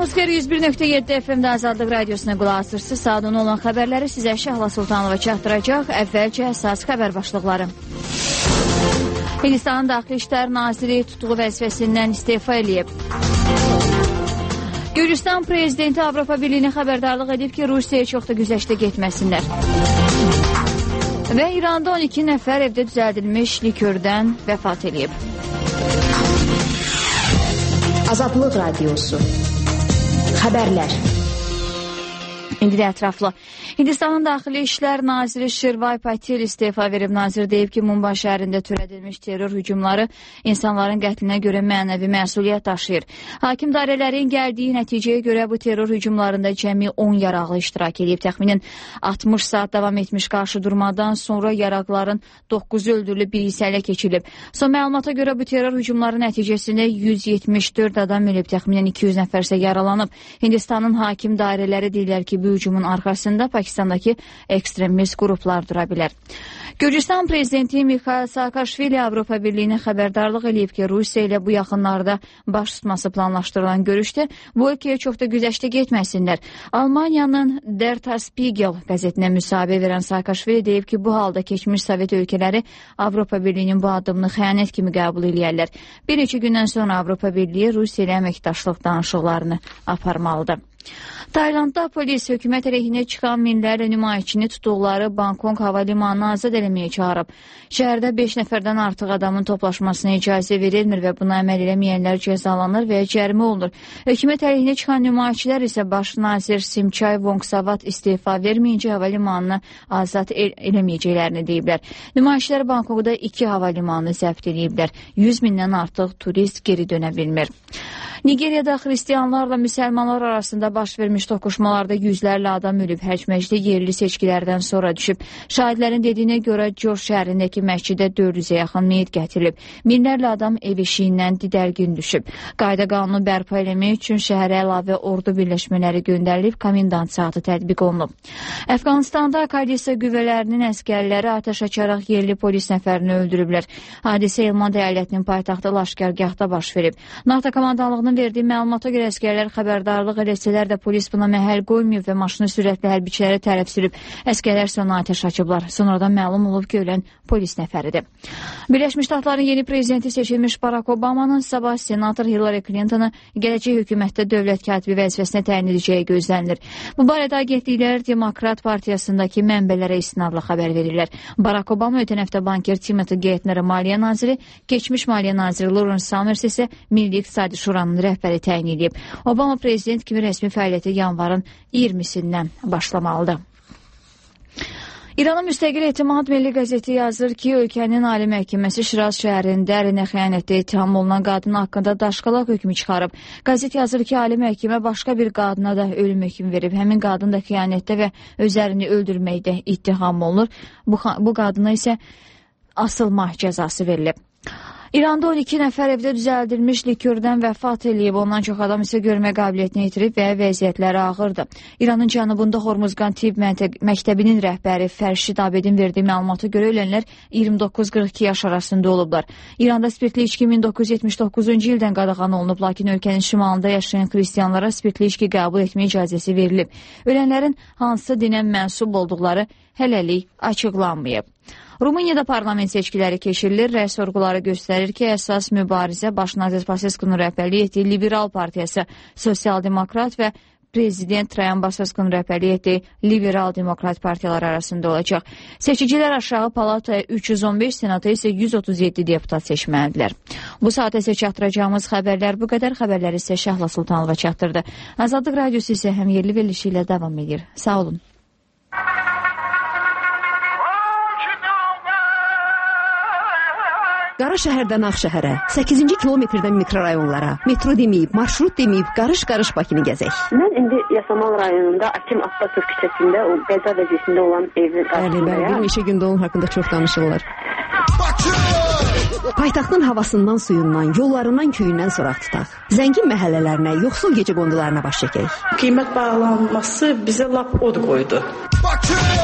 Atmosfer 101.7 FM-də Azadlıq Radiosuna qulaq asırsınız. Saat 10 olan xəbərləri sizə Şəhla Sultanova çatdıracaq. Əvvəlcə əsas xəbər başlıqları. Hindistanın Daxili İşlər Naziri tutduğu vəzifəsindən istefa eləyib. Gürcüstan prezidenti Avropa Birliyinə xəbərdarlıq edib ki, Rusiyaya çox da güzəştə getməsinlər. Və İranda 12 nəfər evdə düzəldilmiş likördən vəfat eləyib. Azadlıq Radiosu. Xəbərlər. İndi də ətraflı. Hindistanın Daxili İşlər Naziri Shirvay Patel istefa verib. Nazir deyib ki, Mumbai şəhərində törədilmiş terror hücumları insanların qətlinə görə mənəvi məsuliyyət daşıyır. Hakim dairələrin gəldiyi nəticəyə görə bu terror hücumlarında cəmi 10 yaraqlı iştirak edib. Təxminən 60 saat davam etmiş qarşıdurmadan sonra yaraqların 9-u öldürülüb, biri isə ələ keçilib. Son məlumata görə bu terror hücumları nəticəsində 174 adam ölüb, təxminən 200 nəfər isə yaralanıb. Hindistanın hakim dairələri deyirlər ki, bu hücumun arxasında Pakistandakı ekstremist qruplar dura bilər. Gürcüstan prezidenti Mikhail Saakashvili Avropa Birliyinə xəbərdarlıq eləyib ki, Rusiya ilə bu yaxınlarda baş tutması planlaşdırılan görüşdə bu ölkəyə çox da güzəştə getməsinlər. Almaniyanın Der Spiegel qəzetinə müsahibə verən Saakashvili deyib ki, bu halda keçmiş Sovet ölkələri Avropa Birliyinin bu addımını xəyanət kimi qəbul eləyərlər. Bir neçə gündən sonra Avropa Birliyi Rusiya ilə əməkdaşlıq danışıqlarını aparmalıdır. Taylandda polis hökumət əleyhinə çıxan minlərlə nümayişçini tutduqları Bangkok hava limanına azad eləməyə çağırıb. Şəhərdə 5 nəfərdən artıq adamın toplaşmasına icazə verilmir və buna əməl eləməyənlər cəzalanır və cərimə olunur. Hökumət əleyhinə çıxan nümayişçilər isə baş nazir Simchai Vongsavat istefa verməyincə hava limanını azad eləməyəcəklərini deyiblər. Nümayişçilər Bangkokda 2 hava limanını zəbt ediblər. 100 mindən artıq turist geri dönə bilmir. Nigeriyada xristianlarla müsəlmanlar arasında baş vermiş toqquşmalarda yüzlərlə adam ölüb, həcməcdə yerli seçkilərdən sonra düşüb. Şahidlərin dediyinə görə Jos şəhərindəki məscidə 400-ə yaxın meyit gətirilib. Minlərlə adam ev eşiyindən didərgin düşüb. Qayda qanunu bərpa eləmək üçün şəhərə əlavə ordu birləşmələri göndərilib, komendant saatı tətbiq olunub. Əfqanistanda koalisiya qüvvələrinin əskərləri atəş açaraq yerli polis nəfərini öldürüblər. Hadisə Elmand əyalətinin paytaxtı Laşkərgahda baş verib. NATO komandanlığının verdiyi məlumata görə əskərlər xəbərdarlıq eləsələr də polis buna məhəl qoymayıb və maşını sürətli hərbiçilərə tərəf sürüb. Əskərlər sonra atəş açıblar. Sonradan məlum olub ki, ölən polis nəfəridir. Birləşmiş Ştatların yeni prezidenti seçilmiş Barack Obamanın sabah senator Hillary Clintonu gələcək hökumətdə dövlət katibi vəzifəsinə təyin edəcəyi gözlənilir. Bu barədə agentliklər Demokrat Partiyasındakı mənbələrə istinadla xəbər verirlər. Barack Obama ötən həftə banker Timothy Geithner'ı maliyyə naziri, keçmiş maliyyə naziri Lawrence Summers isə Milli İqtisadi Şuranın rəhbəri təyin edib. Obama prezident kimi rəsmi fəaliyyəti yanvarın 20-sindən başlamalıdır. İranın Müstəqil Etimad Milli qəzeti yazır ki, ölkənin Ali Məhkəməsi Şiraz şəhərində ərinə xəyanətdə ittiham olunan qadın haqqında daşqalaq hökmü çıxarıb. Qəzet yazır ki, Ali Məhkəmə başqa bir qadına da ölüm hökmü verib. Həmin qadın da xəyanətdə və öz ərini öldürməkdə ittiham olunur. Bu qadına isə asılma cəzası verilib. İranda 12 nəfər evdə düzəldilmiş likördən vəfat eləyib, ondan çox adam isə görmə qabiliyyətini itirib və vəziyyətləri ağırdır. İranın cənubunda Hormuzgan Tibb məktəbinin rəhbəri Fərşid Abedin verdiyi məlumata görə ölənlər 29-42 yaş arasında olublar. İranda spirtli içki 1979-cu ildən qadağan olunub, lakin ölkənin şimalında yaşayan xristianlara spirtli içki qəbul etmə icazəsi verilib. Ölənlərin hansı dinə mənsub olduqları hələlik açıqlanmayıb. Rumuniyada parlament seçkiləri keçirilir. Rəy sorğuları göstərir ki, əsas mübarizə baş nazir Basescu'nun rəhbərlik etdiyi Liberal Partiyası, Sosial-Demokrat və Prezident Trayan Basescu'nun rəhbərlik etdiyi Liberal Demokrat partiyalar arasında olacaq. Seçicilər aşağı palataya 315, senata isə 137 deputat seçməlidirlər. Bu saat isə çatdıracağımız xəbərlər bu qədər. Xəbərləri isə Şəhla Sultanova çatdırdı. Azadlıq Radiosu isə həm yerli verilişi ilə davam edir. Sağ olun. Qara şəhərdən Ağşəhərə, 8-ci kilometrdən mikrorayonlara, metro deməyib, marşrut deməyib, qarış-qarış Bakını gəzək. Mən indi Yasamal rayonunda Akim Abbasov küçəsində o qəza vəziyyətində olan evin qarşısındayım. Bəli, bir neçə gündə onun haqqında çox danışırlar. Paytaxtın havasından, suyundan, yollarından, köyündən soraq tutaq. Zəngin məhəllələrinə, yoxsul gecə qondularına baş çəkək. Qiymət bağlanması bizə lap od qoydu.